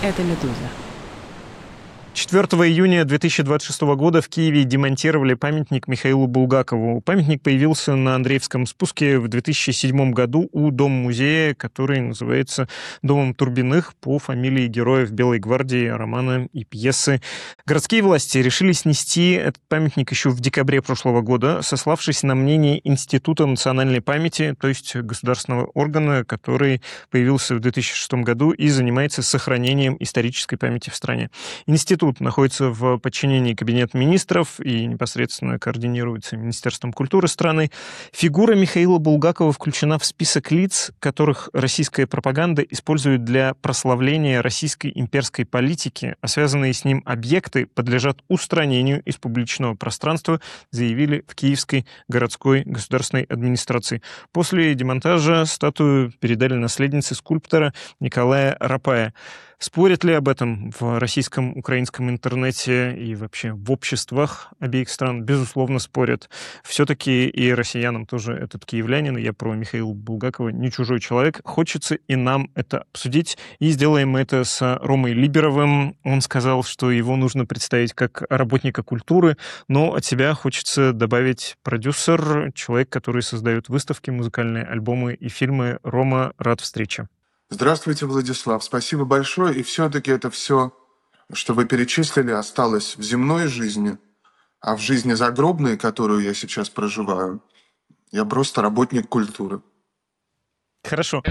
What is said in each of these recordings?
Это «Медуза». 4 июня 2026 года в Киеве демонтировали памятник Михаилу Булгакову. Памятник появился на Андреевском спуске в 2007 году у Дома-музея, который называется Домом Турбиных по фамилии героев Белой гвардии, романа и пьесы. Городские власти решили снести этот памятник еще в декабре прошлого года, сославшись на мнение Института национальной памяти, то есть государственного органа, который появился в 2006 году и занимается сохранением исторической памяти в стране. Институт находится в подчинении Кабинета министров и непосредственно координируется Министерством культуры страны. Фигура Михаила Булгакова включена в список лиц, которых российская пропаганда использует для прославления российской имперской политики, а связанные с ним объекты подлежат устранению из публичного пространства, заявили в Киевской городской государственной администрации. После демонтажа статую передали наследнице скульптора Николая Рапая. Спорят ли об этом в российском, украинском интернете и вообще в обществах обеих стран? Безусловно, спорят. Все-таки и россиянам тоже этот киевлянин, я про Михаила Булгакова, не чужой человек. Хочется и нам это обсудить. И сделаем мы это с Ромой Либеровым. Он сказал, что его нужно представить как работника культуры, но от себя хочется добавить продюсер, человек, который создает выставки, музыкальные альбомы и фильмы. Рома, рад встрече. Здравствуйте, Владислав. Спасибо большое. И все-таки это все, что вы перечислили, осталось в земной жизни, а в жизни загробной, которую я сейчас проживаю, я просто работник культуры. Хорошо.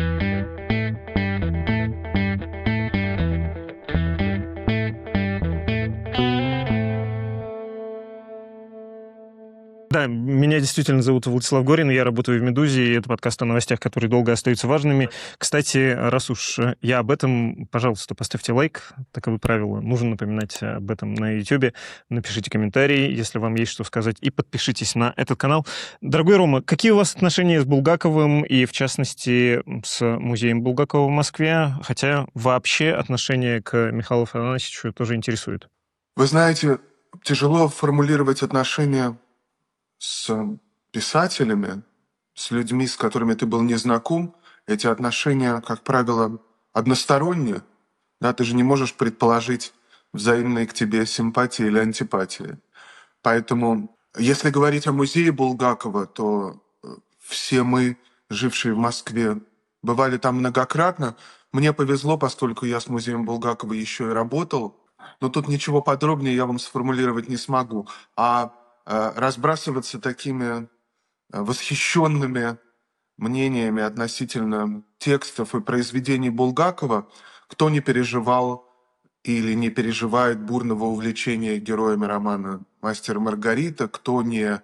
Да, меня действительно зовут Владислав Горин, я работаю в «Медузе», и это подкаст о новостях, которые долго остаются важными. Кстати, раз уж я об этом, пожалуйста, поставьте лайк, таковы правила. Нужно напоминать об этом на YouTube. Напишите комментарий, если вам есть что сказать, и подпишитесь на этот канал. Дорогой Рома, какие у вас отношения с Булгаковым и, в частности, с музеем Булгакова в Москве? Хотя вообще отношение к Михаилу Афанасьевичу тоже интересует. Вы знаете, тяжело формулировать отношения с писателями, с людьми, с которыми ты был не знаком. Эти отношения, как правило, односторонние. Да, ты же не можешь предположить взаимные к тебе симпатии или антипатии. Поэтому, если говорить о музее Булгакова, то все мы, жившие в Москве, бывали там многократно. Мне повезло, поскольку я с музеем Булгакова еще и работал. Но тут ничего подробнее я вам сформулировать не смогу. А разбрасываться такими восхищенными мнениями относительно текстов и произведений Булгакова, кто не переживал или не переживает бурного увлечения героями романа «Мастер и Маргарита», кто не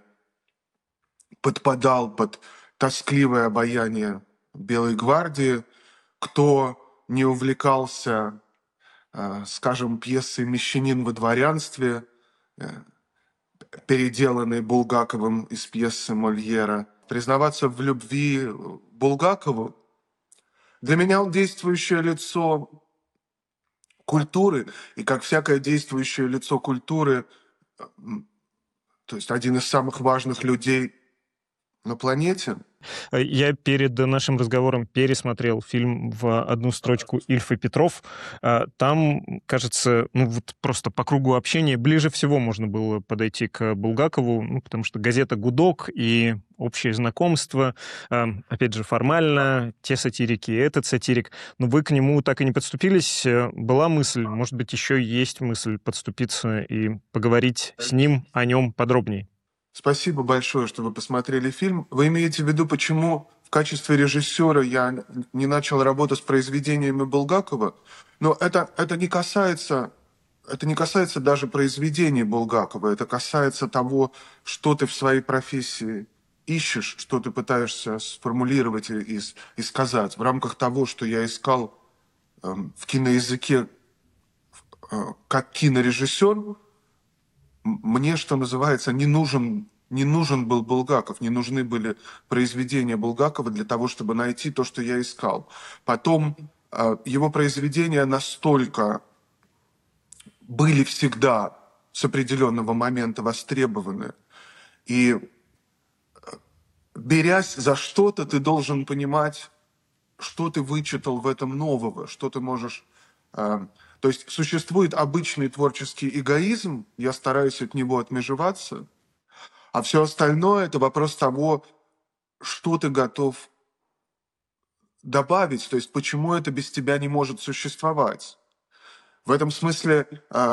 подпадал под тоскливое обаяние Белой гвардии, кто не увлекался, скажем, пьесой «Мещанин во дворянстве», переделанной Булгаковым из пьесы Мольера. Признаваться в любви Булгакову, для меня он действующее лицо культуры, и как всякое действующее лицо культуры, то есть один из самых важных людей на планете. Я перед нашим разговором пересмотрел фильм в одну строчку «Ильф и Петров». Там, кажется, вот просто по кругу общения ближе всего можно было подойти к Булгакову, потому что газета «Гудок» и общее знакомство, опять же, формально, те сатирики, этот сатирик, но вы к нему так и не подступились. Была мысль, может быть, еще есть мысль подступиться и поговорить с ним о нем подробнее? Спасибо большое, что вы посмотрели фильм. Вы имеете в виду, почему в качестве режиссера я не начал работу с произведениями Булгакова? Но это не касается даже произведений Булгакова. Это касается того, что ты в своей профессии ищешь, что ты пытаешься сформулировать и сказать. В рамках того, что я искал в киноязыке как кинорежиссер, мне, что называется, не нужен был Булгаков, не нужны были произведения Булгакова для того, чтобы найти то, что я искал. Потом его произведения настолько были всегда с определенного момента востребованы. И берясь за что-то, ты должен понимать, что ты вычитал в этом нового, что ты можешь То есть существует обычный творческий эгоизм, я стараюсь от него отмежеваться, а все остальное – это вопрос того, что ты готов добавить, то есть почему это без тебя не может существовать. В этом смысле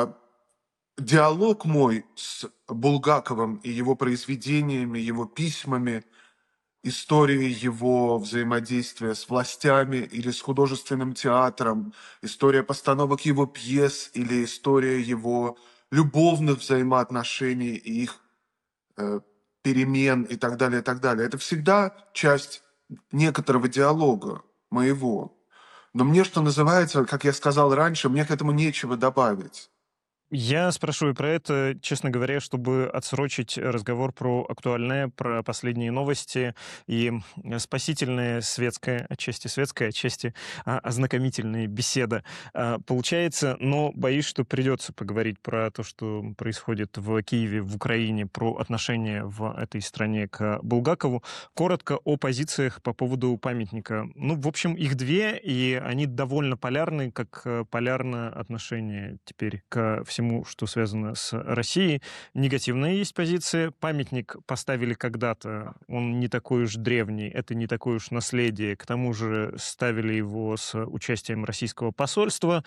диалог мой с Булгаковым и его произведениями, его письмами, истории его взаимодействия с властями или с художественным театром, история постановок его пьес или история его любовных взаимоотношений и их э, перемен и так далее, и так далее. Это всегда часть некоторого диалога моего. Но мне, что называется, как я сказал раньше, мне к этому нечего добавить. Я спрашиваю про это, честно говоря, чтобы отсрочить разговор про актуальное, про последние новости и спасительная светская, отчасти ознакомительная беседа получается, но боюсь, что придется поговорить про то, что происходит в Киеве, в Украине, про отношение в этой стране к Булгакову. Коротко о позициях по поводу памятника. Ну, в общем, их две, и они довольно полярны, как полярно отношение теперь к всему, что связано с Россией. Негативная есть позиция. Памятник поставили когда-то, он не такой уж древний, это не такое уж наследие. К тому же ставили его с участием российского посольства.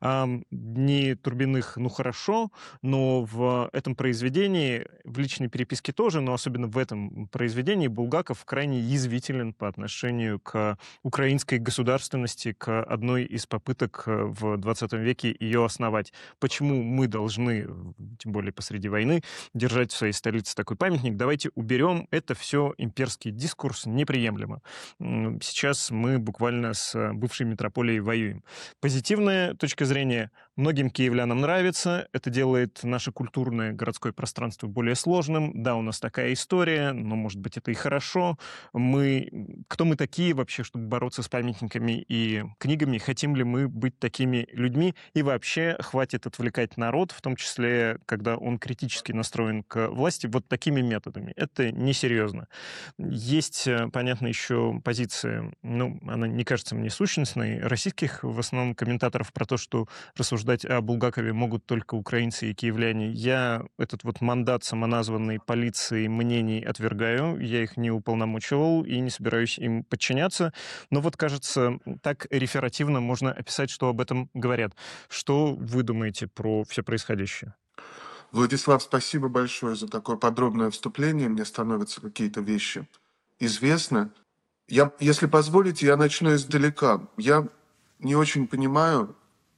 Дни Турбиных, ну хорошо, но в этом произведении, в личной переписке тоже, но особенно в этом произведении Булгаков крайне язвителен по отношению к украинской государственности, к одной из попыток в 20 веке ее основать. Почему мы должны, тем более посреди войны, держать в своей столице такой памятник? Давайте уберем. Это все имперский дискурс, неприемлемо. Сейчас мы буквально с бывшей метрополией воюем. Позитивная точка зрения. Многим киевлянам нравится. Это делает наше культурное городское пространство более сложным. Да, у нас такая история, но, может быть, это и хорошо. Кто мы такие вообще, чтобы бороться с памятниками и книгами? Хотим ли мы быть такими людьми? И вообще, хватит отвлекать народ, в том числе, когда он критически настроен к власти, вот такими методами. Это несерьезно. Есть, понятно, еще позиция, ну, она не кажется мне сущностной, российских, в основном, комментаторов про то, что рассуждать о Булгакове могут только украинцы и киевляне. Я этот вот мандат самоназванной полиции мнений отвергаю, я их не уполномочивал и не собираюсь им подчиняться. Но вот, кажется, так реферативно можно описать, что об этом говорят. Что вы думаете про все происходящее? Владислав, спасибо большое за такое подробное вступление. Мне становятся какие-то вещи известны. Если позволите, я начну издалека. Я не очень понимаю,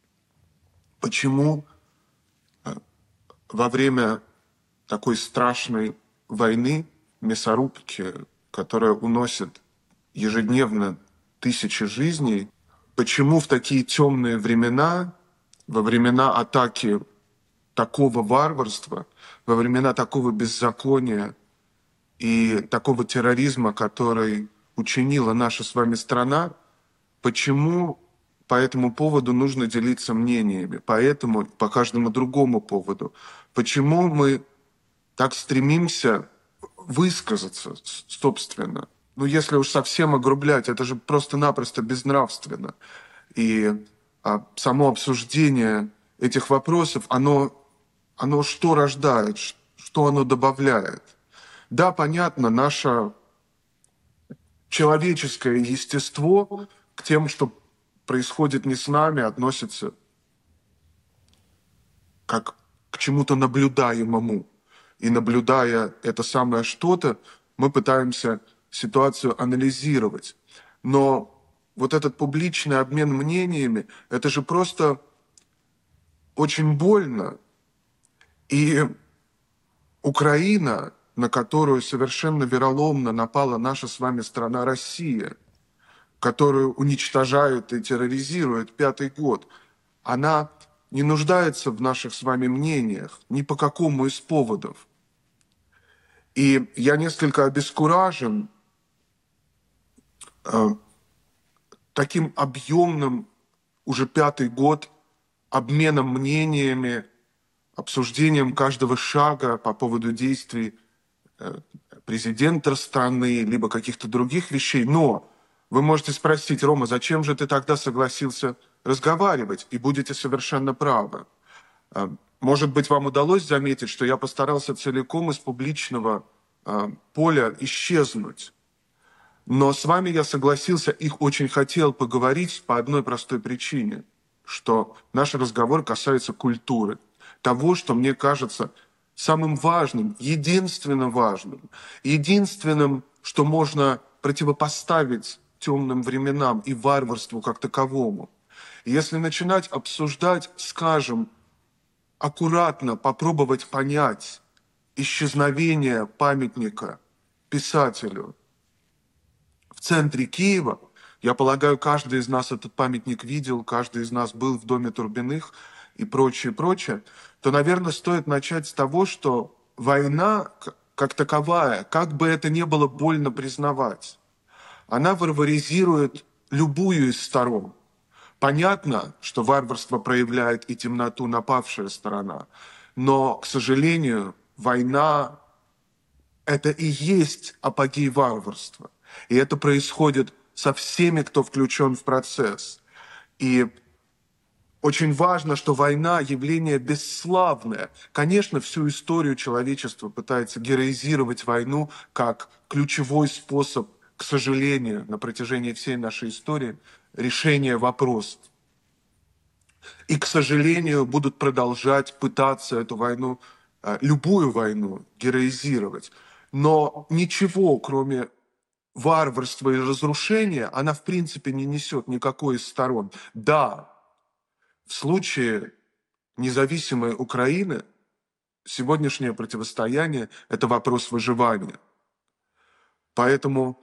почему во время такой страшной войны, мясорубки, которая уносит ежедневно тысячи жизней, почему в такие темные времена, во времена атаки такого варварства, во времена такого беззакония и такого терроризма, который учинила наша с вами страна, почему по этому поводу нужно делиться мнениями, поэтому по каждому другому поводу. Почему мы так стремимся высказаться, собственно. Ну, если уж совсем огрублять, это же просто-напросто безнравственно. И само обсуждение этих вопросов, оно что рождает, что оно добавляет? Да, понятно, наше человеческое естество к тем, что происходит не с нами, относится как к чему-то наблюдаемому. И наблюдая это самое что-то, мы пытаемся ситуацию анализировать. Но вот этот публичный обмен мнениями, это же просто очень больно. И Украина, на которую совершенно вероломно напала наша с вами страна Россия, которую уничтожают и терроризируют пятый год, она не нуждается в наших с вами мнениях ни по какому из поводов. И я несколько обескуражен таким объемным уже пятый год обменом мнениями, обсуждением каждого шага по поводу действий президента страны, либо каких-то других вещей. Но вы можете спросить: Рома, зачем же ты тогда согласился разговаривать, и будете совершенно правы. Может быть, вам удалось заметить, что я постарался целиком из публичного поля исчезнуть. Но с вами я согласился, их очень хотел поговорить по одной простой причине, что наш разговор касается культуры, того, что мне кажется самым важным, единственным, что можно противопоставить темным временам и варварству как таковому. И если начинать обсуждать, скажем, аккуратно попробовать понять исчезновение памятника писателю в центре Киева, я полагаю, каждый из нас этот памятник видел, каждый из нас был в доме Турбиных и прочее, прочее, то, наверное, стоит начать с того, что война как таковая, как бы это ни было больно признавать, она варваризирует любую из сторон. Понятно, что варварство проявляет и темноту напавшая сторона, но, к сожалению, война – это и есть апогей варварства. И это происходит со всеми, кто включен в процесс. И очень важно, что война – явление бесславное. Конечно, всю историю человечества пытается героизировать войну как ключевой способ, к сожалению, на протяжении всей нашей истории, решения вопросов. И, к сожалению, будут продолжать пытаться эту войну, любую войну, героизировать. Но ничего, кроме варварства и разрушения, она в принципе не несет никакой из сторон. Да, в случае независимой Украины сегодняшнее противостояние – это вопрос выживания. Поэтому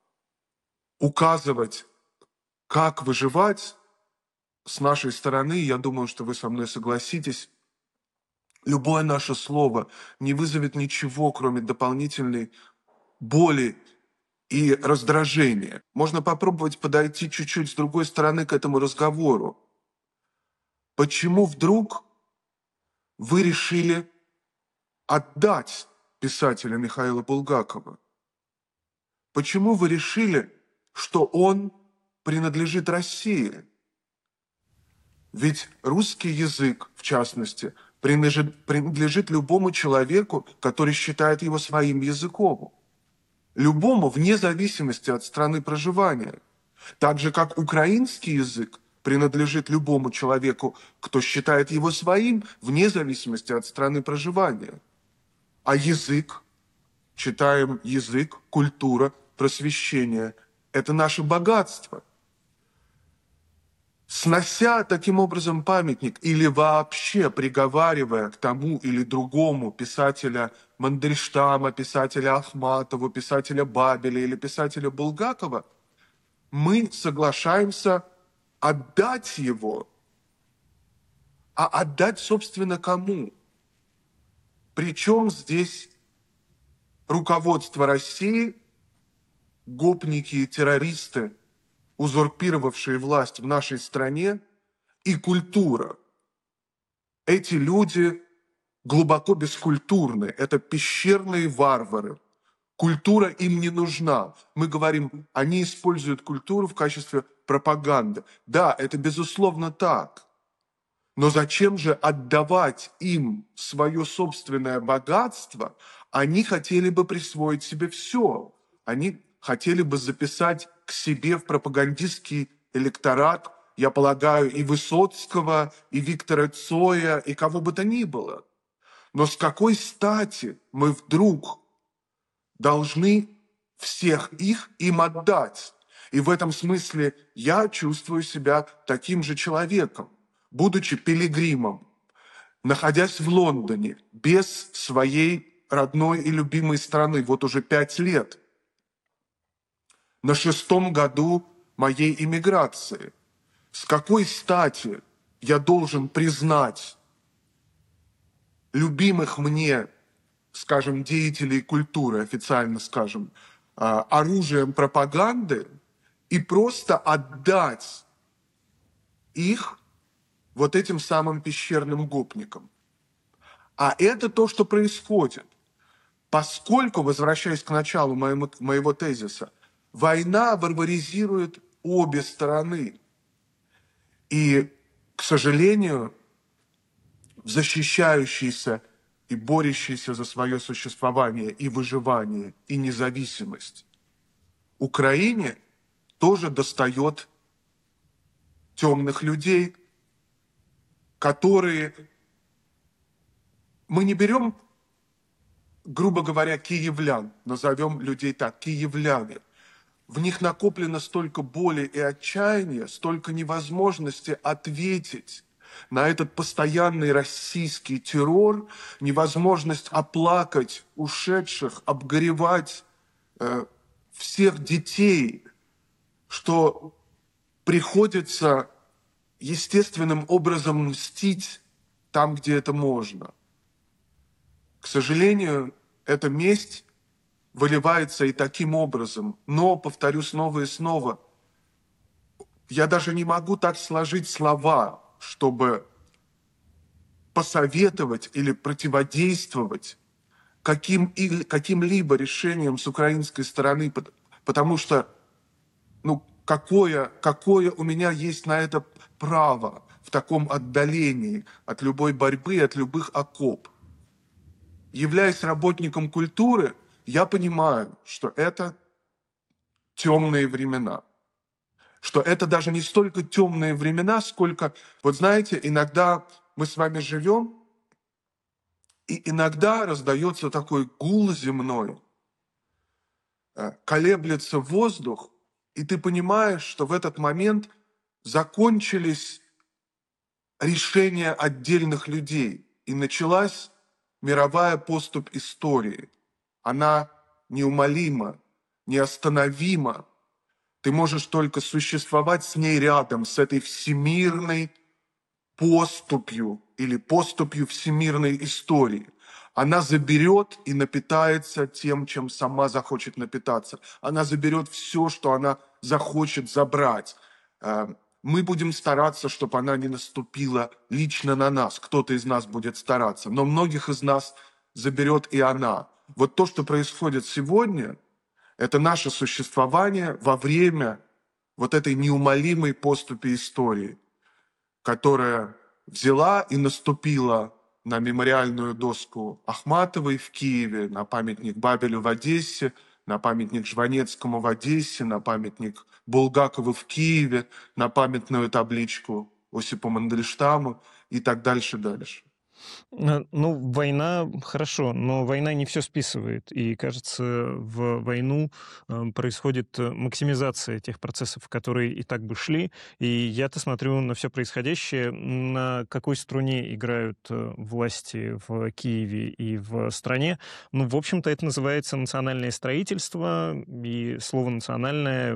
указывать, как выживать, с нашей стороны, я думаю, что вы со мной согласитесь, любое наше слово не вызовет ничего, кроме дополнительной боли и раздражения. Можно попробовать подойти чуть-чуть с другой стороны к этому разговору. Почему вдруг вы решили отдать писателя Михаила Булгакова? Почему вы решили, что он принадлежит России? Ведь русский язык, в частности, принадлежит любому человеку, который считает его своим языком. Любому, вне зависимости от страны проживания. Так же, как украинский язык принадлежит любому человеку, кто считает его своим, вне зависимости от страны проживания. А язык, читаем язык, культура, просвещение – это наше богатство. Снося таким образом памятник или вообще приговаривая к тому или другому писателя Мандельштама, писателя Ахматову, писателя Бабеля или писателя Булгакова, мы соглашаемся отдать его. А отдать, собственно, кому? Причем здесь руководство России, гопники и террористы, узурпировавшие власть в нашей стране, и культура. Эти люди глубоко бескультурны, это пещерные варвары. Культура им не нужна. Мы говорим, они используют культуру в качестве пропаганды. Да, это безусловно так. Но зачем же отдавать им свое собственное богатство? Они хотели бы присвоить себе все. Они хотели бы записать к себе в пропагандистский электорат, я полагаю, и Высоцкого, и Виктора Цоя, и кого бы то ни было. Но с какой стати мы вдруг должны всех их им отдать? И в этом смысле я чувствую себя таким же человеком, будучи пилигримом, находясь в Лондоне, без своей родной и любимой страны, вот уже 5 лет, на 6-м году моей иммиграции. С какой стати я должен признать любимых мне, скажем, деятелей культуры, официально скажем, оружием пропаганды и просто отдать их вот этим самым пещерным гопникам? А это то, что происходит. Поскольку, возвращаясь к началу моего тезиса, война варваризирует обе стороны. И, к сожалению, защищающийся и борющийся за свое существование и выживание, и независимость Украине тоже достает темных людей, которые... Мы не берем, грубо говоря, киевлян, назовем людей так, киевляне. В них накоплено столько боли и отчаяния, столько невозможности ответить на этот постоянный российский террор, невозможность оплакать ушедших, обгоревать всех детей, что приходится естественным образом мстить там, где это можно. К сожалению, эта месть выливается и таким образом. Но, повторю снова и снова, я даже не могу так сложить слова, чтобы посоветовать или противодействовать каким-либо решением с украинской стороны, потому что, какое у меня есть на это право в таком отдалении от любой борьбы, от любых окоп. Являясь работником культуры, я понимаю, что это темные времена. Что это даже не столько темные времена, сколько, вот знаете, иногда мы с вами живем, и иногда раздается такой гул земной, колеблется воздух, и ты понимаешь, что в этот момент закончились решения отдельных людей, и началась мировая поступь истории. Она неумолима, неостановима. Ты можешь только существовать с ней рядом, с этой всемирной поступью или поступью всемирной истории. Она заберет и напитается тем, чем сама захочет напитаться. Она заберет все, что она захочет забрать. Мы будем стараться, чтобы она не наступила лично на нас. Кто-то из нас будет стараться. Но многих из нас заберет и она. Вот то, что происходит сегодня, это наше существование во время вот этой неумолимой поступи истории, которая взяла и наступила на мемориальную доску Ахматовой в Киеве, на памятник Бабелю в Одессе, на памятник Жванецкому в Одессе, на памятник Булгакову в Киеве, на памятную табличку Осипу Мандельштаму и так дальше. Война хорошо, но война не все списывает. И, кажется, в войну происходит максимизация тех процессов, которые и так бы шли. И я-то смотрю на все происходящее, на какой струне играют власти в Киеве и в стране. В общем-то, это называется национальное строительство, и слово «национальное»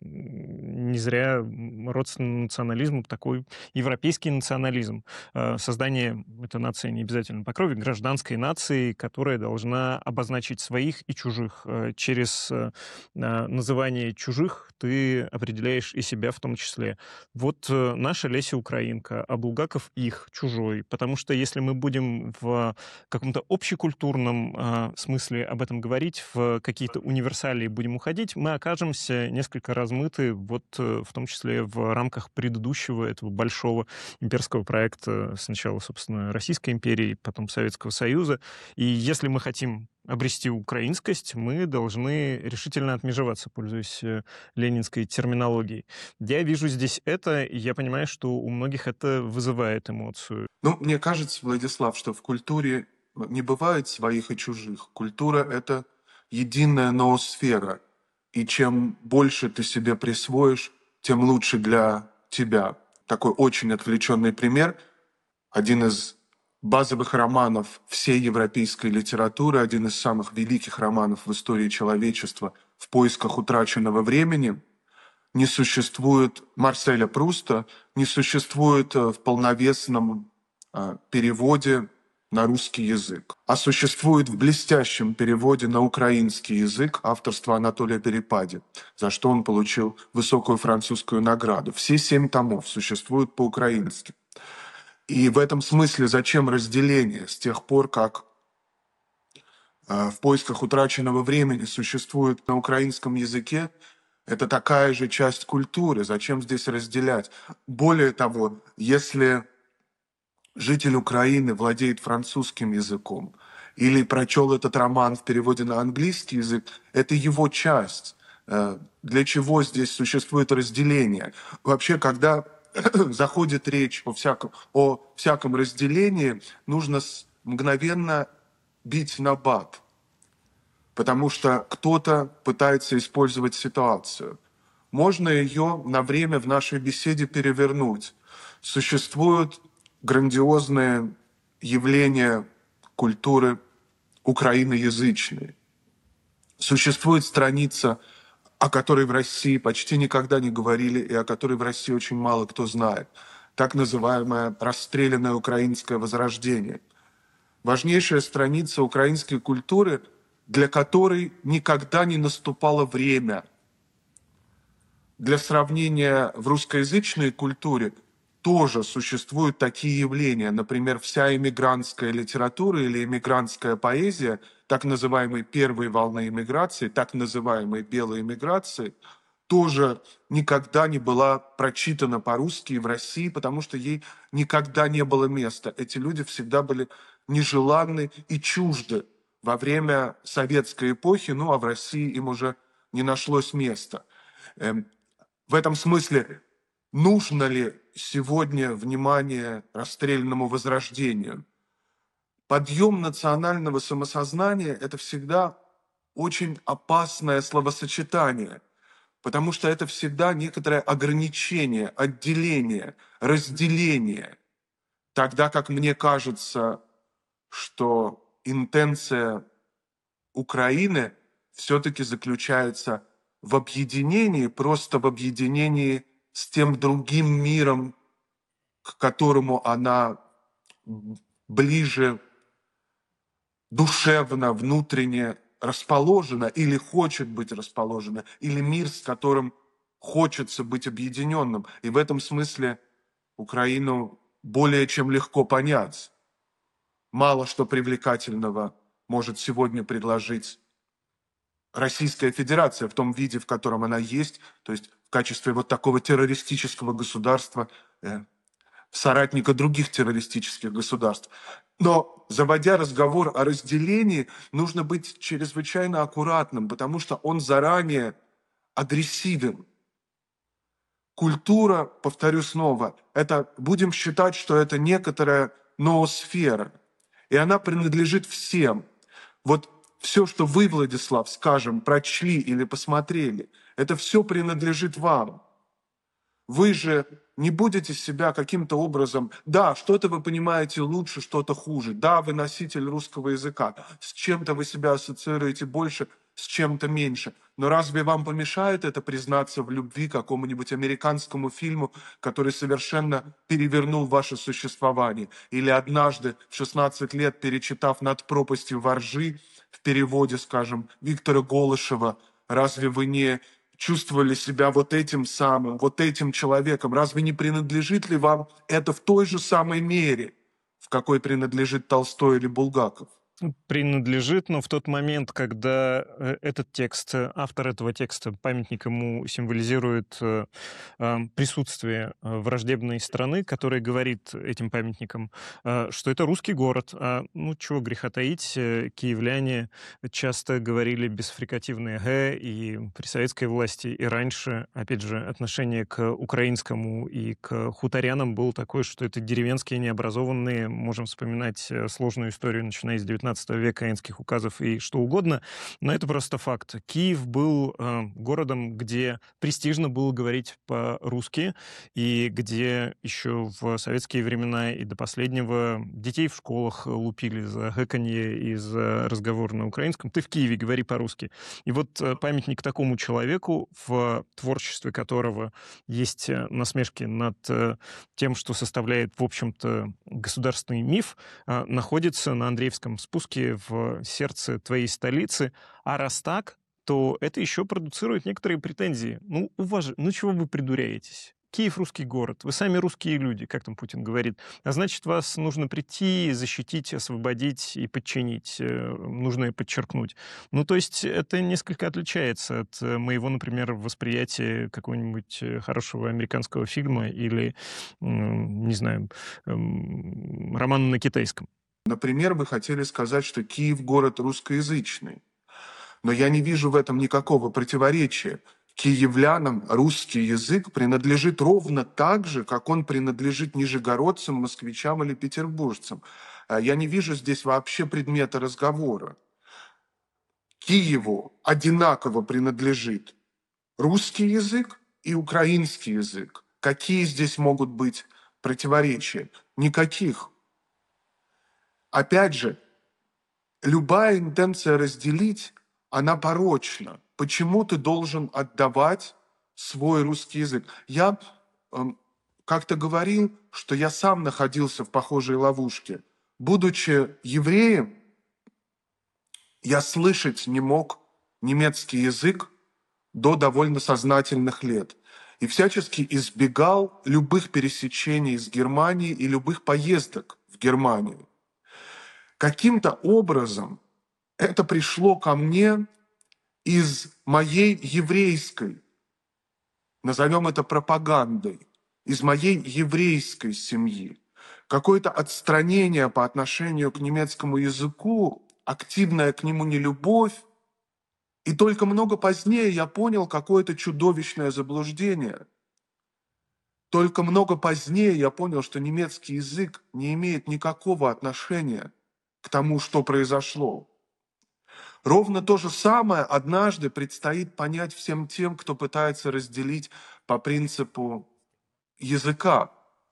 не зря родственно национализму, такой европейский национализм. Создание этой нации не обязательно по крови, гражданской нации, которая должна обозначить своих и чужих. Через называние чужих ты определяешь и себя в том числе. Вот наша Леся украинка, а Булгаков их, чужой. Потому что если мы будем в каком-то общекультурном смысле об этом говорить, в какие-то универсалии будем уходить, мы окажемся несколько размыты, вот в том числе в рамках предыдущего этого большого имперского проекта, сначала, собственно, Российской империи, потом Советского Союза. И если мы хотим обрести украинскость, мы должны решительно отмежеваться, пользуясь ленинской терминологией. Я вижу здесь это, и я понимаю, что у многих это вызывает эмоцию. Мне кажется, Владислав, что в культуре не бывает своих и чужих. Культура — это единая ноосфера. И чем больше ты себе присвоишь, тем лучше для тебя. Такой очень отвлеченный пример. Один из базовых романов всей европейской литературы, один из самых великих романов в истории человечества «В поисках утраченного времени». Не существует Марселя Пруста, не существует в полновесном переводе на русский язык, а существует в блестящем переводе на украинский язык авторства Анатолия Перепади, за что он получил высокую французскую награду. Все 7 томов существуют по-украински. И в этом смысле зачем разделение? С тех пор, как «В поисках утраченного времени» существует на украинском языке, Это такая же часть культуры. Зачем здесь разделять? Более того, если житель Украины владеет французским языком или прочел этот роман в переводе на английский язык, это его часть. Для чего здесь существует разделение? Вообще, когда заходит речь о всяком разделении, нужно мгновенно бить на бат, потому что кто-то пытается использовать ситуацию. Можно ее на время в нашей беседе перевернуть. Существуют грандиозные явления культуры украиноязычной. Существует страница, о которой в России почти никогда не говорили и о которой в России очень мало кто знает. Так называемое расстрелянное украинское возрождение. Важнейшая страница украинской культуры, для которой никогда не наступало время. Для сравнения, в русскоязычной культуре тоже существуют такие явления. Например, вся эмигрантская литература или эмигрантская поэзия, так называемой первой волны эмиграции, так называемой белой эмиграции, тоже никогда не была прочитана по-русски в России, потому что ей никогда не было места. Эти люди всегда были нежеланны и чужды во время советской эпохи, ну а в России им уже не нашлось места. В этом смысле, нужно ли сегодня внимание расстрелянному возрождению? Подъем национального самосознания – это всегда очень опасное словосочетание, потому что это всегда некоторое ограничение, отделение, разделение. Тогда как мне кажется, что интенция Украины все-таки заключается в объединении, просто в объединении с тем другим миром, к которому она ближе душевно, внутренне расположена или хочет быть расположена, или мир, с которым хочется быть объединенным. И в этом смысле Украину более чем легко понять. Мало что привлекательного может сегодня предложить Российская Федерация в том виде, в котором она есть, то есть в качестве вот такого террористического государства, соратника других террористических государств. Но, заводя разговор о разделении, нужно быть чрезвычайно аккуратным, потому что он заранее агрессивен. Культура, повторю снова, это, будем считать, что это некоторая ноосфера, и она принадлежит всем. Вот все, что вы, Владислав, скажем, прочли или посмотрели, это все принадлежит вам. Вы же не будете себя каким-то образом... Да, что-то вы понимаете лучше, что-то хуже. Да, вы носитель русского языка. С чем-то вы себя ассоциируете больше, с чем-то меньше. Но разве вам помешает это признаться в любви какому-нибудь американскому фильму, который совершенно перевернул ваше существование? Или однажды в 16 лет, перечитав «Над пропастью воржи» в переводе, скажем, Виктора Голышева, разве вы не чувствовали себя вот этим самым, вот этим человеком? Разве не принадлежит ли вам это в той же самой мере, в какой принадлежит Толстой или Булгаков? Принадлежит, но в тот момент, когда этот текст, автор этого текста, памятник ему символизирует присутствие враждебной страны, которая говорит этим памятникам, что это русский город. Ну, чего греха таить, киевляне часто говорили бесфрикативное «г», и при советской власти, и раньше, опять же, отношение к украинскому и к хуторянам было такое, что это деревенские необразованные. Можем вспоминать сложную историю, начиная с 19 века, Энских указов и что угодно, но это просто факт. Киев был городом, где престижно было говорить по-русски, и где еще в советские времена и до последнего детей в школах лупили за гэканье и за разговор на украинском. Ты в Киеве, говори по-русски. И вот памятник такому человеку, в творчестве которого есть насмешки над тем, что составляет, в общем-то, государственный миф, находится на Андреевском спуске в сердце твоей столицы. А раз так, то это еще продуцирует некоторые претензии. Ну, чего вы придуряетесь? Киев — русский город, вы сами русские люди, как там Путин говорит, а значит, вас нужно прийти, защитить, освободить и подчинить, нужно и подчеркнуть. Ну, то есть это несколько отличается от моего, например, восприятия какого-нибудь хорошего американского фильма или, не знаю, романа на китайском. Например, вы хотели сказать, что Киев – город русскоязычный. Но я не вижу в этом никакого противоречия. Киевлянам русский язык принадлежит ровно так же, как он принадлежит нижегородцам, москвичам или петербуржцам. Я не вижу здесь вообще предмета разговора. Киеву одинаково принадлежит русский язык и украинский язык. Какие здесь могут быть противоречия? Никаких. Опять же, любая интенция разделить, она порочна. Почему ты должен отдавать свой русский язык? Я как-то говорил, что я сам находился в похожей ловушке. Будучи евреем, я слышать не мог немецкий язык до довольно сознательных лет. И всячески избегал любых пересечений с Германией и любых поездок в Германию. Каким-то образом это пришло ко мне из моей еврейской, назовем это пропагандой, из моей еврейской семьи. Какое-то отстранение по отношению к немецкому языку, активная к нему нелюбовь. И только много позднее я понял какое-то чудовищное заблуждение. Только много позднее я понял, что немецкий язык не имеет никакого отношения к тому, что произошло. Ровно то же самое однажды предстоит понять всем тем, кто пытается разделить по принципу языка.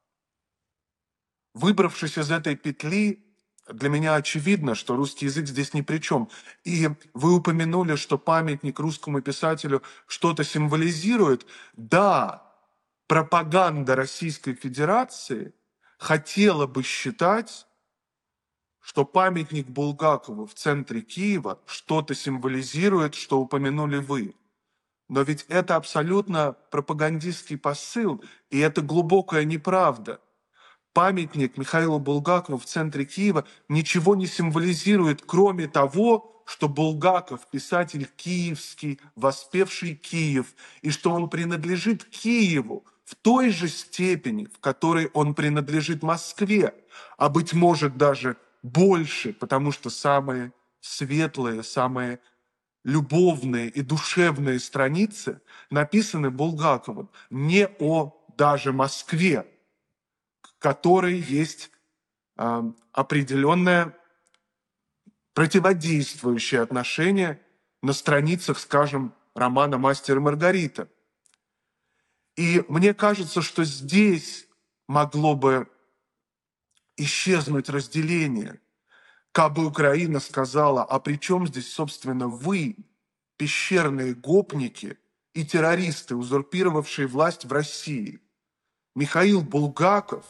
Выбравшись из этой петли, для меня очевидно, что русский язык здесь ни при чем. И вы упомянули, что памятник русскому писателю что-то символизирует. Да, пропаганда Российской Федерации хотела бы считать, что памятник Булгакову в центре Киева что-то символизирует, что упомянули вы. Но ведь это абсолютно пропагандистский посыл, и это глубокая неправда. Памятник Михаилу Булгакову в центре Киева ничего не символизирует, кроме того, что Булгаков – писатель киевский, воспевший Киев, и что он принадлежит Киеву в той же степени, в которой он принадлежит Москве, а, быть может, даже больше, потому что самые светлые, самые любовные и душевные страницы написаны Булгаковым не о даже Москве, к которой есть определенное противодействующее отношение на страницах, скажем, романа «Мастер и Маргарита». И мне кажется, что здесь могло бы исчезнуть разделение. Как бы Украина сказала, а при чем здесь, собственно, вы, пещерные гопники и террористы, узурпировавшие власть в России? Михаил Булгаков,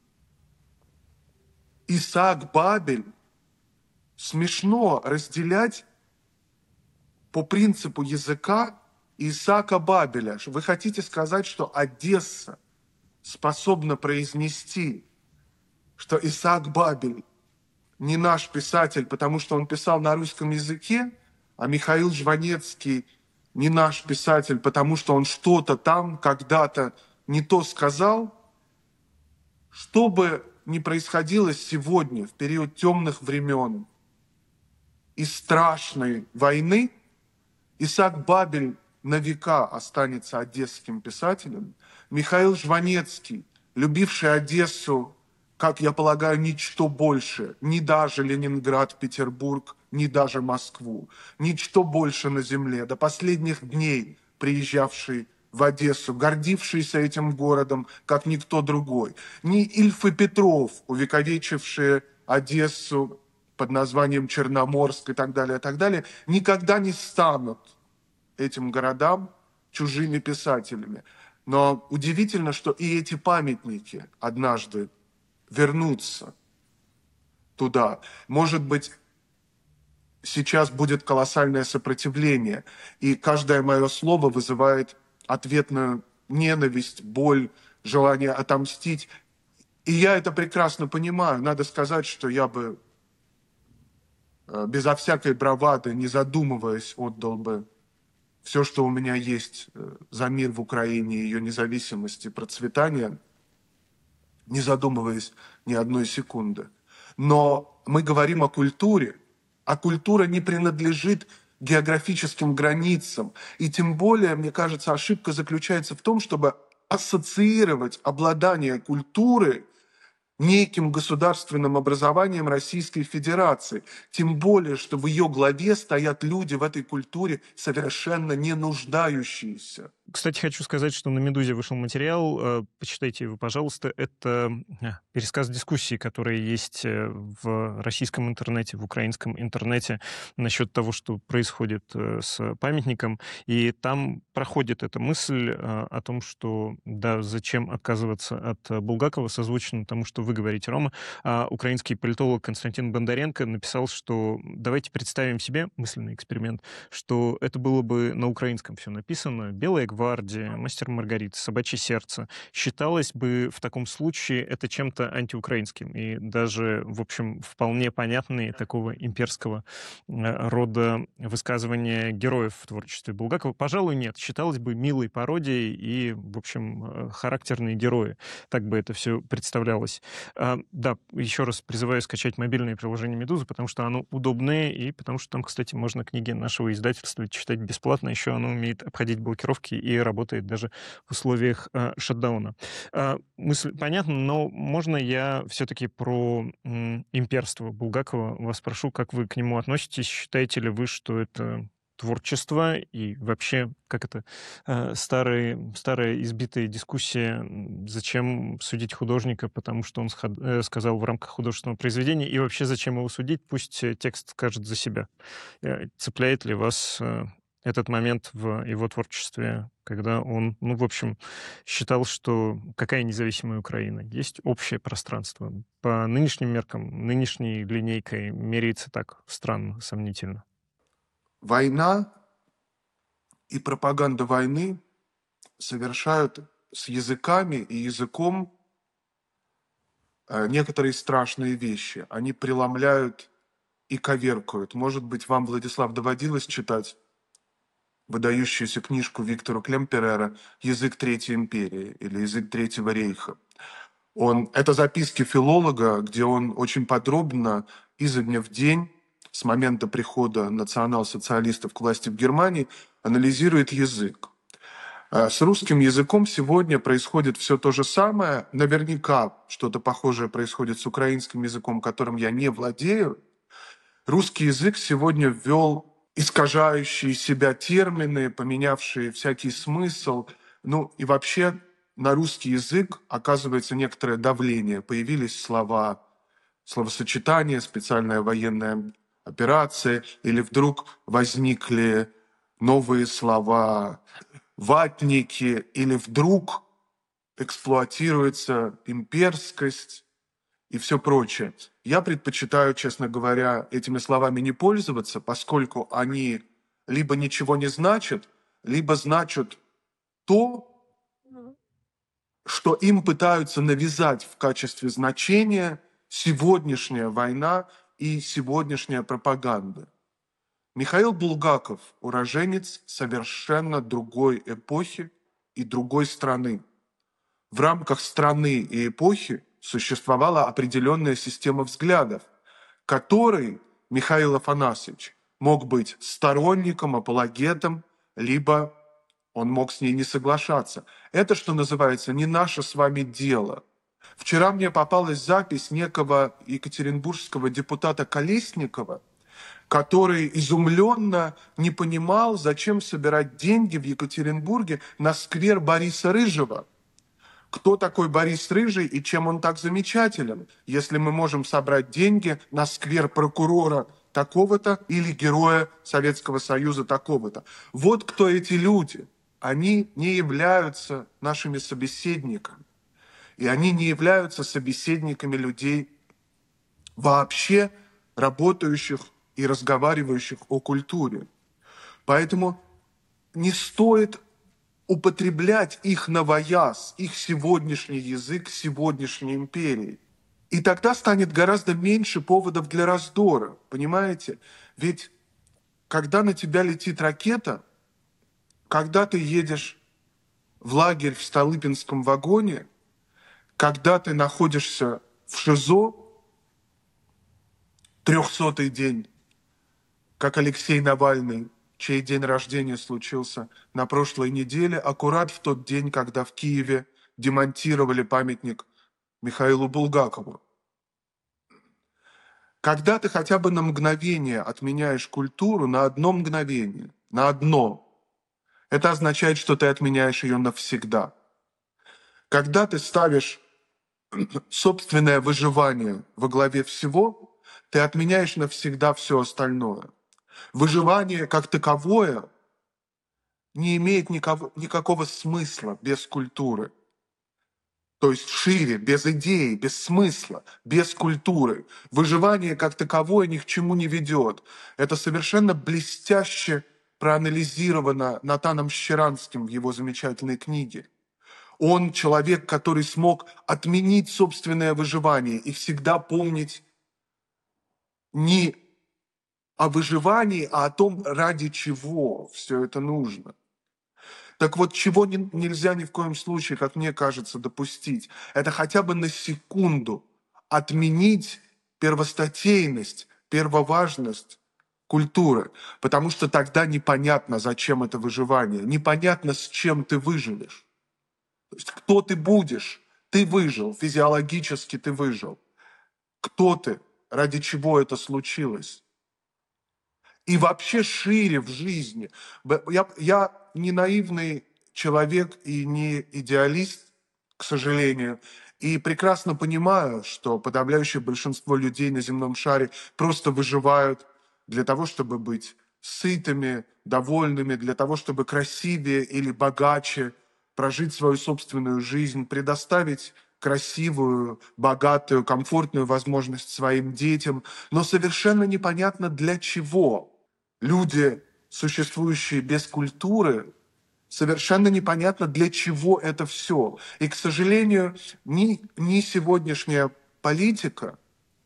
Исаак Бабель. Смешно разделять по принципу языка Исаака Бабеля. Вы хотите сказать, что Одесса способна произнести, что Исаак Бабель не наш писатель, потому что он писал на русском языке, а Михаил Жванецкий не наш писатель, потому что он что-то там когда-то не то сказал? Что бы ни происходило сегодня, в период темных времен и страшной войны, Исаак Бабель на века останется одесским писателем. Михаил Жванецкий, любивший Одессу, как я полагаю, ничто больше, ни даже Ленинград, Петербург, ни даже Москву, ничто больше на земле, до последних дней приезжавший в Одессу, гордившийся этим городом, как никто другой. Ни Ильф и Петров, увековечившие Одессу под названием Черноморск и так далее, никогда не станут этим городам чужими писателями. Но удивительно, что и эти памятники однажды вернутся туда. Может быть, сейчас будет колоссальное сопротивление, и каждое мое слово вызывает ответную ненависть, боль желание отомстить. И я это прекрасно понимаю. Надо сказать, что я бы безо всякой бравады, не задумываясь, отдал бы все, что у меня есть за мир в Украине, ее независимость и процветание, не задумываясь ни одной секунды. Но мы говорим о культуре, а культура не принадлежит географическим границам. И тем более, мне кажется, ошибка заключается в том, чтобы ассоциировать обладание культурой неким государственным образованием Российской Федерации. Тем более, что в ее главе стоят люди в этой культуре, совершенно не нуждающиеся. Кстати, хочу сказать, что на «Медузе» вышел материал, почитайте его, пожалуйста. Это пересказ дискуссии, которые есть в российском интернете, в украинском интернете насчет того, что происходит с памятником. И там проходит эта мысль о том, что, да, зачем отказываться от Булгакова, созвучно тому, что вы говорите, Рома. А украинский политолог Константин Бондаренко написал, что давайте представим себе, мысленный эксперимент, что это было бы на украинском все написано, «Белая гвардия», «Мастер и Маргарита», «Собачье сердце». Считалось бы в таком случае это чем-то антиукраинским и даже, в общем, вполне понятные такого имперского рода высказывания героев в творчестве Булгакова. Пожалуй, нет. Считалось бы милой пародией и, в общем, характерные герои. Так бы это все представлялось. Да, еще раз призываю скачать мобильное приложение «Медузы», потому что оно удобное, и потому что там, кстати, можно книги нашего издательства читать бесплатно. Еще оно умеет обходить блокировки и работает даже в условиях шатдауна. Мысль понятна, но можно я все-таки про имперство Булгакова вас спрошу, как вы к нему относитесь? Считаете ли вы, что это творчество и вообще, как это, старая избитая дискуссия, зачем судить художника, потому что он сказал в рамках художественного произведения, и вообще зачем его судить, пусть текст скажет за себя. Цепляет ли вас этот момент в его творчестве, когда он, ну, в общем, считал, что какая независимая Украина? Есть общее пространство. По нынешним меркам, нынешней линейкой меряется так странно, сомнительно. Война и пропаганда войны совершают с языками и языком некоторые страшные вещи. Они преломляют и коверкают. Может быть, вам, Владислав, доводилось читать выдающуюся книжку Виктора Клемперера «Язык Третьей империи» или «Язык Третьего рейха». Это записки филолога, где он очень подробно изо дня в день с момента прихода национал-социалистов к власти в Германии анализирует язык. С русским языком сегодня происходит все то же самое. Наверняка что-то похожее происходит с украинским языком, которым я не владею. Русский язык сегодня ввел искажающие себя термины, поменявшие всякий смысл. Ну и вообще на русский язык оказывается некоторое давление. Появились слова, словосочетания, специальная военная операция, или вдруг возникли новые слова, ватники, или вдруг эксплуатируется имперскость и все прочее. Я предпочитаю, честно говоря, этими словами не пользоваться, поскольку они либо ничего не значат, либо значат то, что им пытаются навязать в качестве значения сегодняшняя война и сегодняшняя пропаганда. Михаил Булгаков – уроженец совершенно другой эпохи и другой страны. В рамках страны и эпохи существовала определенная система взглядов, которой Михаил Афанасьевич мог быть сторонником, апологетом, либо он мог с ней не соглашаться. Это, что называется, не наше с вами дело. Вчера мне попалась запись некого екатеринбургского депутата Колесникова, который изумленно не понимал, зачем собирать деньги в Екатеринбурге на сквер Бориса Рыжего. Кто такой Борис Рыжий и чем он так замечателен, если мы можем собрать деньги на сквер прокурора такого-то или героя Советского Союза такого-то. Вот кто эти люди. Они не являются нашими собеседниками. И они не являются собеседниками людей, вообще работающих и разговаривающих о культуре. Поэтому не стоит употреблять их новояз, их сегодняшний язык сегодняшней империи. И тогда станет гораздо меньше поводов для раздора, понимаете? Ведь когда на тебя летит ракета, когда ты едешь в лагерь в Столыпинском вагоне, когда ты находишься в ШИЗО, 300-й день, как Алексей Навальный, чей день рождения случился на прошлой неделе, аккурат в тот день, когда в Киеве демонтировали памятник Михаилу Булгакову. Когда ты хотя бы на мгновение отменяешь культуру, на одно мгновение, на одно, это означает, что ты отменяешь ее навсегда. Когда ты ставишь собственное выживание во главе всего, ты отменяешь навсегда все остальное. Выживание как таковое не имеет никакого смысла без культуры. То есть шире, без идеи, без смысла, без культуры. Выживание как таковое ни к чему не ведет. Это совершенно блестяще проанализировано Натаном Щеранским в его замечательной книге. Он человек, который смог отменить собственное выживание и всегда помнить не о выживании, а о том, ради чего все это нужно. Так вот, чего нельзя ни в коем случае, как мне кажется, допустить, это хотя бы на секунду отменить первостатейность, первоважность культуры, потому что тогда непонятно, зачем это выживание, непонятно, с чем ты выживешь. То есть кто ты будешь? Ты выжил, физиологически ты выжил. Кто ты? Ради чего это случилось? И вообще шире в жизни. Я не наивный человек и не идеалист, к сожалению, и прекрасно понимаю, что подавляющее большинство людей на земном шаре просто выживают для того, чтобы быть сытыми, довольными, для того, чтобы красивее или богаче прожить свою собственную жизнь, предоставить красивую, богатую, комфортную возможность своим детям, но совершенно непонятно для чего. Люди, существующие без культуры, совершенно непонятно, для чего это все. И, к сожалению, ни сегодняшняя политика,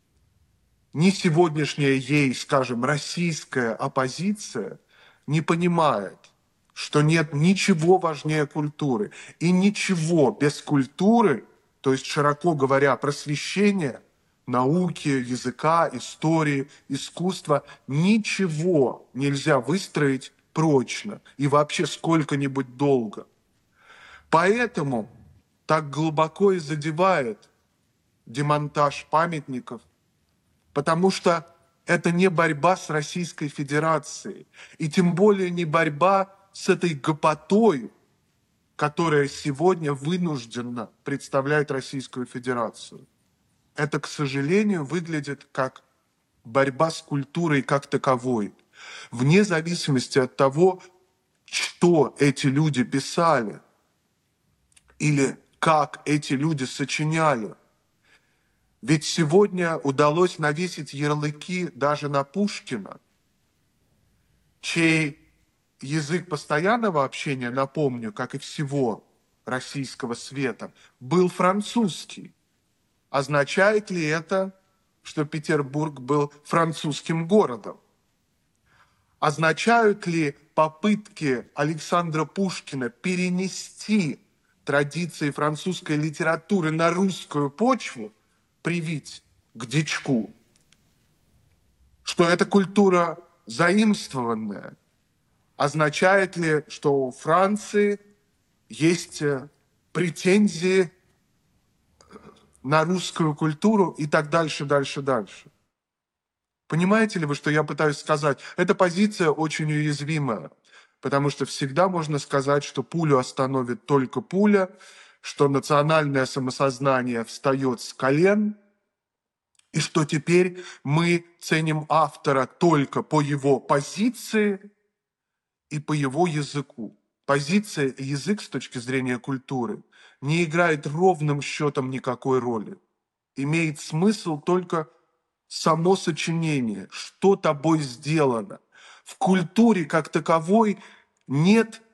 ни сегодняшняя ей, скажем, российская оппозиция не понимает, что нет ничего важнее культуры. И ничего без культуры, то есть, широко говоря, просвещения, науки, языка, истории, искусства, ничего нельзя выстроить прочно и вообще сколько-нибудь долго. Поэтому так глубоко и задевает демонтаж памятников, потому что это не борьба с Российской Федерацией, и тем более не борьба с этой гопотой, которая сегодня вынуждена представлять Российскую Федерацию. Это, к сожалению, выглядит как борьба с культурой как таковой. Вне зависимости от того, что эти люди писали или как эти люди сочиняли. Ведь сегодня удалось навесить ярлыки даже на Пушкина, чей язык постоянного общения, напомню, как и всего российского света, был французский. Означает ли это, что Петербург был французским городом? Означают ли попытки Александра Пушкина перенести традиции французской литературы на русскую почву, привить к дичку, что эта культура заимствованная? Означает ли, что у Франции есть претензии на русскую культуру и так дальше, дальше, дальше? Понимаете ли вы, что я пытаюсь сказать? Эта позиция очень уязвимая, потому что всегда можно сказать, что пулю остановит только пуля, что национальное самосознание встает с колен, и что теперь мы ценим автора только по его позиции и по его языку. Позиция и язык с точки зрения культуры не играет ровным счетом никакой роли. Имеет смысл только само сочинение, что тобой сделано. В культуре как таковой нет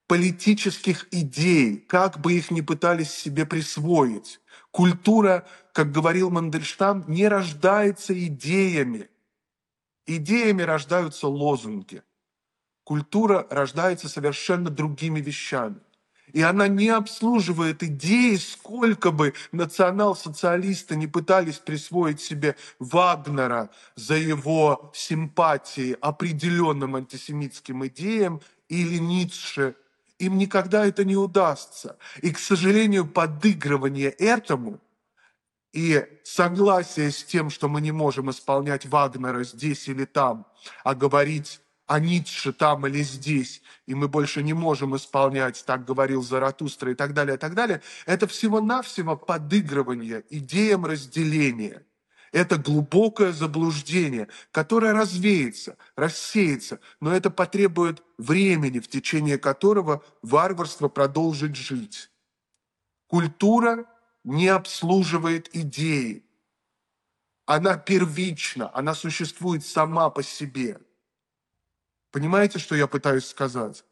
политических идей, как бы их ни пытались себе присвоить. Культура, как говорил Мандельштам, не рождается идеями. Идеями рождаются лозунги. Культура рождается совершенно другими вещами. И она не обслуживает идеи, сколько бы национал-социалисты не пытались присвоить себе Вагнера за его симпатии определенным антисемитским идеям или Ницше. Им никогда это не удастся. И, к сожалению, подыгрывание этому и согласие с тем, что мы не можем исполнять Вагнера здесь или там, а говорить о Ницше там или здесь, и мы больше не можем исполнять, так говорил Заратустра и так далее, это всего-навсего подыгрывание идеям разделения. Это глубокое заблуждение, которое развеется, рассеется, но это потребует времени, в течение которого варварство продолжит жить. Культура не обслуживает идеи. Она первична, она существует сама по себе. Понимаете, что я пытаюсь сказать?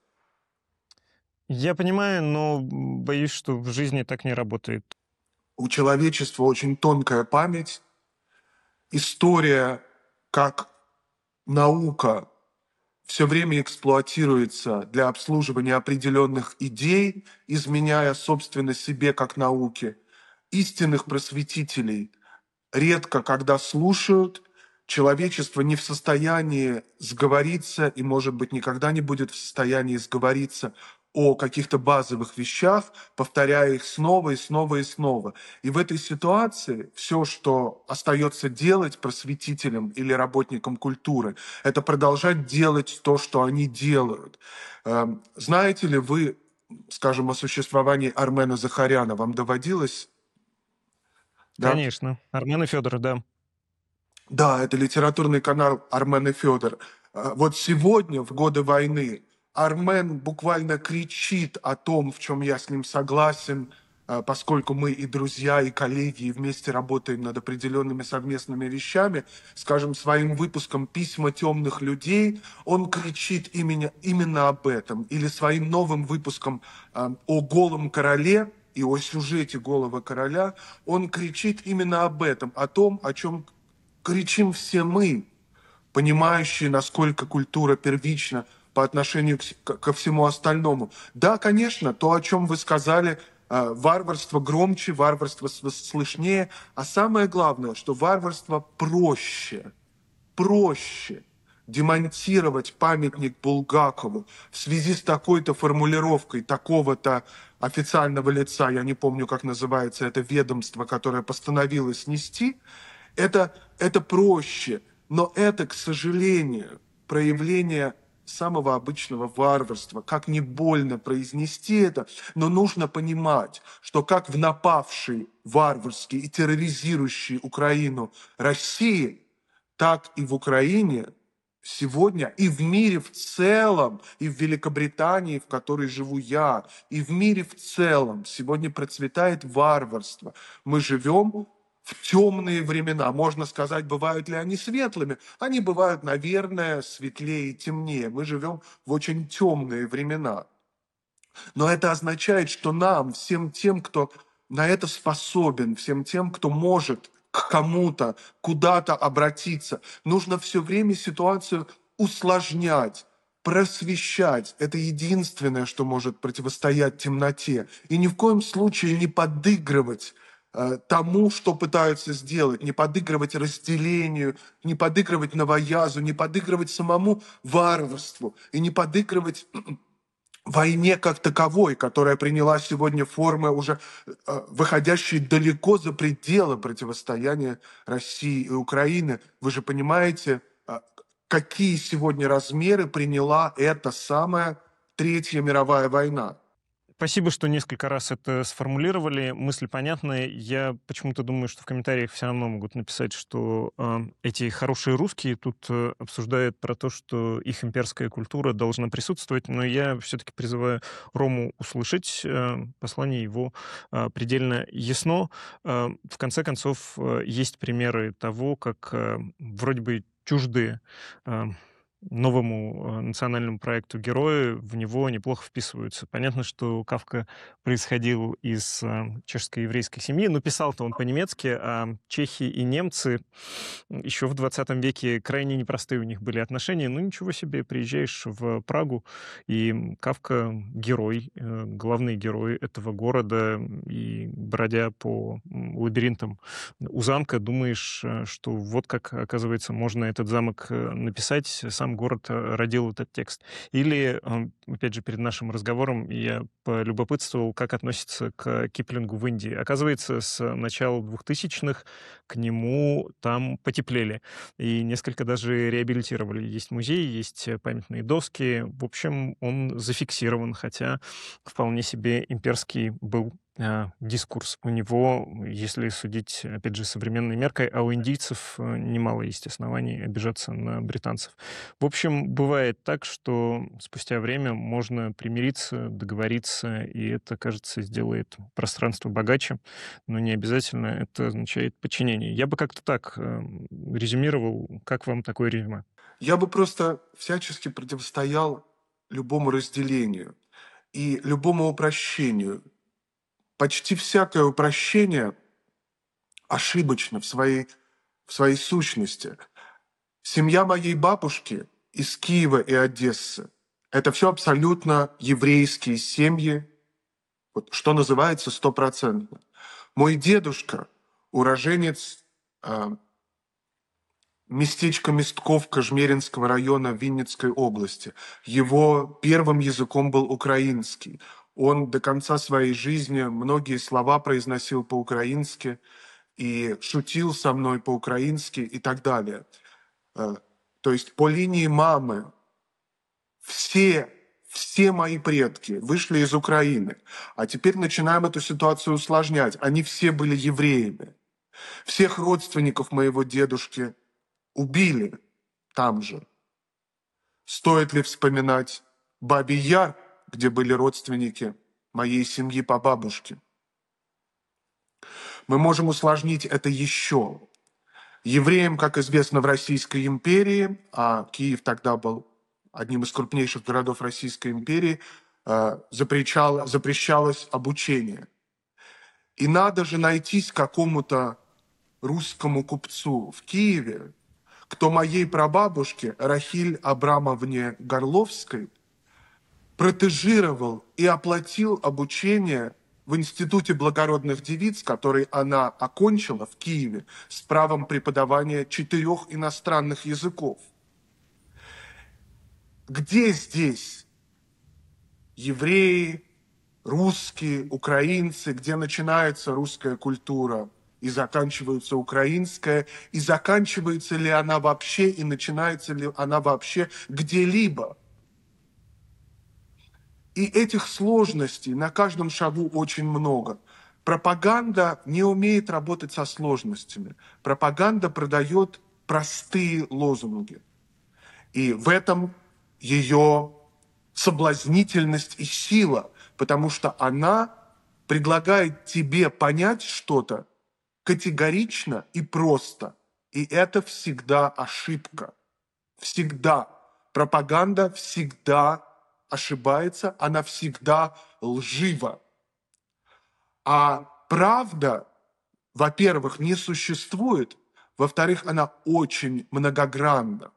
Я понимаю, но боюсь, что в жизни так не работает. У человечества очень тонкая память. История как наука все время эксплуатируется для обслуживания определенных идей, изменяя, собственно, себе как науке. Истинных просветителей редко когда слушают, человечество не в состоянии сговориться и, может быть, никогда не будет в состоянии сговориться о каких-то базовых вещах, повторяя их снова и снова и снова. И в этой ситуации все, что остается делать просветителям или работникам культуры, это продолжать делать то, что они делают. Знаете ли вы, скажем, о существовании Армена Захаряна? Вам доводилось? Да? Конечно. Армен и Федор, да. Да, это литературный канал «Армен и Федор». Вот сегодня, в годы войны, Армен буквально кричит о том, в чем я с ним согласен, поскольку мы и друзья, и коллеги, и вместе работаем над определенными совместными вещами. Скажем, своим выпуском «Письма темных людей» он кричит именно об этом. Или своим новым выпуском о «Голом короле», и о сюжете «Голого короля», он кричит именно об этом, о том, о чем кричим все мы, понимающие, насколько культура первична по отношению ко всему остальному. Да, конечно, то, о чем вы сказали, варварство громче, варварство слышнее, а самое главное, что варварство проще демонтировать памятник Булгакову в связи с такой-то формулировкой такого-то официального лица, я не помню, как называется это ведомство, которое постановило снести, это проще, но это, к сожалению, проявление самого обычного варварства. Как не больно произнести это, но нужно понимать, что как в напавшей варварски и терроризирующей Украину России, так и в Украине сегодня и в мире в целом, и в Великобритании, в которой живу я, и в мире в целом сегодня процветает варварство. Мы живем в темные времена. Можно сказать, бывают ли они светлыми? Они бывают, наверное, светлее и темнее. Мы живем в очень темные времена. Но это означает, что нам, всем тем, кто на это способен, всем тем, кто может к кому-то, куда-то обратиться, нужно все время ситуацию усложнять, просвещать. Это единственное, что может противостоять темноте. И ни в коем случае не подыгрывать тому, что пытаются сделать, не подыгрывать разделению, не подыгрывать новоязу, не подыгрывать самому варварству и не подыгрывать войне как таковой, которая приняла сегодня формы уже выходящие далеко за пределы противостояния России и Украины. Вы же понимаете, какие сегодня размеры приняла эта самая Третья мировая война. Спасибо, что несколько раз это сформулировали. Мысль понятная. Я почему-то думаю, что в комментариях все равно могут написать, что эти хорошие русские тут обсуждают про то, что их имперская культура должна присутствовать, но я все-таки призываю Рому услышать. Послание его предельно ясно. В конце концов, есть примеры того, как вроде бы чуждые новому национальному проекту герои в него неплохо вписываются. Понятно, что Кафка происходил из чешско-еврейской семьи, но писал-то он по-немецки, а чехи и немцы еще в 20 веке крайне непростые у них были отношения. Ну, ничего себе, приезжаешь в Прагу, и Кафка — герой, главный герой этого города, и, бродя по лабиринтам у замка, думаешь, что вот как, оказывается, можно этот замок написать, сам город родил этот текст. Или, опять же, перед нашим разговором я полюбопытствовал, как относится к Киплингу в Индии. Оказывается, с начала 2000-х к нему там потеплели и несколько даже реабилитировали. Есть музей, есть памятные доски. В общем, он зафиксирован, хотя вполне себе имперский был дискурс у него, если судить, опять же, современной меркой, а у индийцев немало есть оснований обижаться на британцев. В общем, бывает так, что спустя время можно примириться, договориться, и это, кажется, сделает пространство богаче, но не обязательно это означает подчинение. Я бы как-то так резюмировал. Как вам такое резюме? Я бы просто всячески противостоял любому разделению и любому упрощению. Почти всякое упрощение ошибочно в своей сущности. Семья моей бабушки из Киева и Одессы — это все абсолютно еврейские семьи, вот, что называется, стопроцентно. Мой дедушка — уроженец местечко Местковка Жмеринского района Винницкой области. Его первым языком был украинский. Он до конца своей жизни многие слова произносил по-украински и шутил со мной по-украински и так далее. То есть по линии мамы все мои предки вышли из Украины. А теперь начинаем эту ситуацию усложнять. Они все были евреями. Всех родственников моего дедушки убили там же. Стоит ли вспоминать Бабий Яр, где были родственники моей семьи по бабушке? Мы можем усложнить это еще. Евреям, как известно, в Российской империи, а Киев тогда был одним из крупнейших городов Российской империи, запрещалось обучение. И надо же найтись какому-то русскому купцу в Киеве, кто моей прабабушке Рахиль Абрамовне Горловской протежировал и оплатил обучение в Институте благородных девиц, который она окончила в Киеве с правом преподавания 4 иностранных языков. Где здесь евреи, русские, украинцы, где начинается русская культура и заканчивается украинская, и заканчивается ли она вообще, и начинается ли она вообще где-либо? И этих сложностей на каждом шагу очень много. Пропаганда не умеет работать со сложностями. Пропаганда продает простые лозунги. И в этом ее соблазнительность и сила, потому что она предлагает тебе понять что-то категорично и просто. И это всегда ошибка. Всегда. Пропаганда всегда ошибается, она всегда лжива. А правда, во-первых, не существует, во-вторых, она очень многогранна.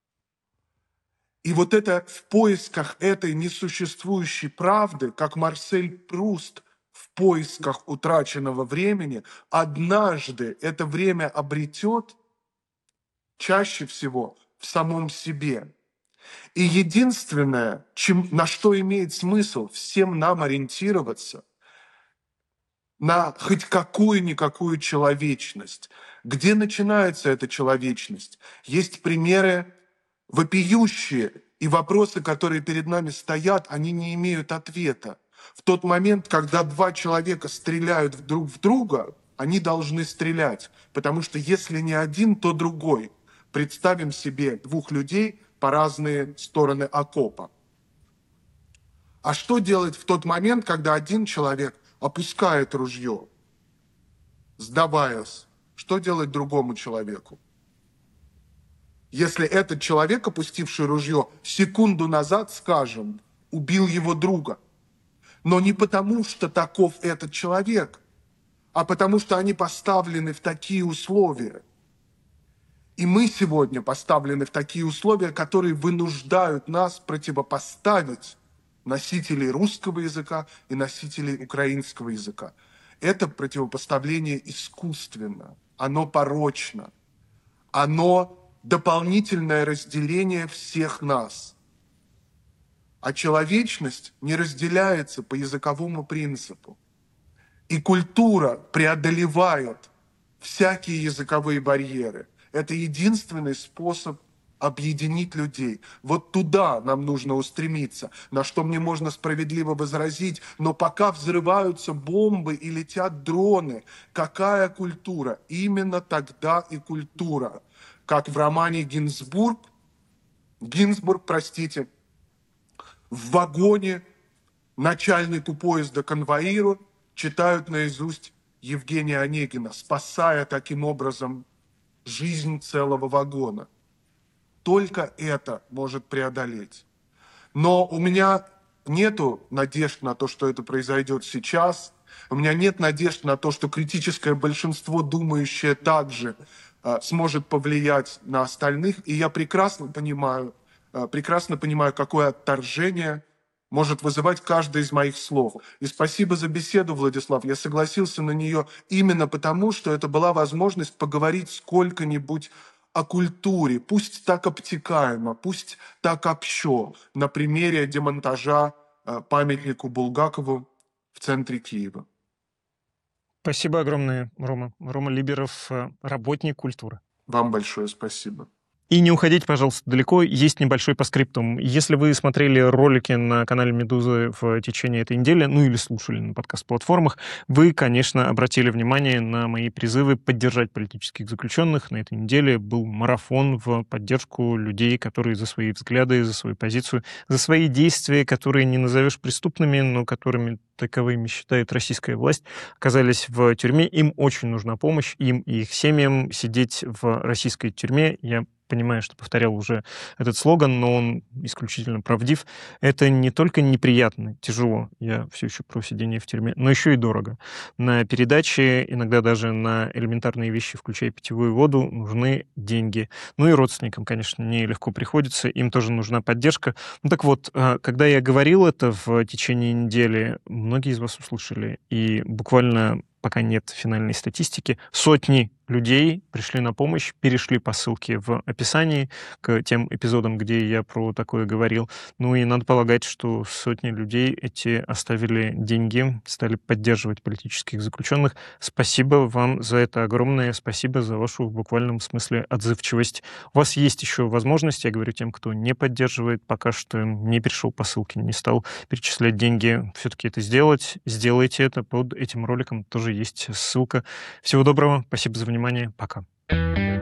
И вот это в поисках этой несуществующей правды, как Марсель Пруст в поисках утраченного времени, однажды это время обретет чаще всего в самом себе. И единственное, на что имеет смысл всем нам ориентироваться, на хоть какую-никакую человечность. Где начинается эта человечность? Есть примеры вопиющие, и вопросы, которые перед нами стоят, они не имеют ответа. В тот момент, когда 2 человека стреляют друг в друга, они должны стрелять, потому что если не один, то другой. Представим себе 2 людей по разные стороны окопа. А что делать в тот момент, когда один человек опускает ружье, сдаваясь? Что делать другому человеку? если этот человек, опустивший ружье, секунду назад, скажем, убил его друга. Но не потому, что таков этот человек, а потому, что они поставлены в такие условия. И мы сегодня поставлены в такие условия, которые вынуждают нас противопоставить носителей русского языка и носителей украинского языка. Это противопоставление искусственно, оно порочно, оно дополнительное разделение всех нас. А человечность не разделяется по языковому принципу. И культура преодолевает всякие языковые барьеры. Это единственный способ объединить людей. Вот туда нам нужно устремиться, на что мне можно справедливо возразить, но пока взрываются бомбы и летят дроны, какая культура? Именно тогда и культура. Как в романе Гинзбург, в вагоне начальнику поезда конвоиру читают наизусть Евгения Онегина, спасая таким образом жизнь целого вагона. Только это может преодолеть. Но у меня нету надежд на то, что это произойдет сейчас. У меня нет надежд на то, что критическое большинство, думающее так же, сможет повлиять на остальных. И я прекрасно понимаю, какое отторжение может вызывать каждое из моих слов. И спасибо за беседу, Владислав. Я согласился на нее именно потому, что это была возможность поговорить сколько-нибудь о культуре, пусть так обтекаемо, пусть так общо, на примере демонтажа памятнику Булгакову в центре Киева. Спасибо огромное, Рома. Рома Либеров, работник культуры. Вам большое спасибо. И не уходите, пожалуйста, далеко. Есть небольшой постскриптум. Если вы смотрели ролики на канале «Медузы» в течение этой недели, ну или слушали на подкаст-платформах, вы, конечно, обратили внимание на мои призывы поддержать политических заключенных. На этой неделе был марафон в поддержку людей, которые за свои взгляды, за свою позицию, за свои действия, которые не назовешь преступными, но которыми таковыми считает российская власть, оказались в тюрьме. Им очень нужна помощь, им и их семьям сидеть в российской тюрьме. Я понимаю, что повторял уже этот слоган, но он исключительно правдив. Это не только неприятно, тяжело, я все еще про сидение в тюрьме, но еще и дорого. На передачи, иногда даже на элементарные вещи, включая питьевую воду, нужны деньги. Ну и родственникам, конечно, нелегко приходится, им тоже нужна поддержка. Ну так вот, когда я говорил это в течение недели, многие из вас услышали, и буквально пока нет финальной статистики, сотни людей пришли на помощь, перешли по ссылке в описании к тем эпизодам, где я про такое говорил. Ну и надо полагать, что сотни людей эти оставили деньги, стали поддерживать политических заключенных. Спасибо вам за это огромное, спасибо за вашу в буквальном смысле отзывчивость. У вас есть еще возможность, я говорю тем, кто не поддерживает, пока что не перешел по ссылке, не стал перечислять деньги, все-таки это сделать. Сделайте это, под этим роликом тоже есть ссылка. Всего доброго, спасибо за внимание, пока.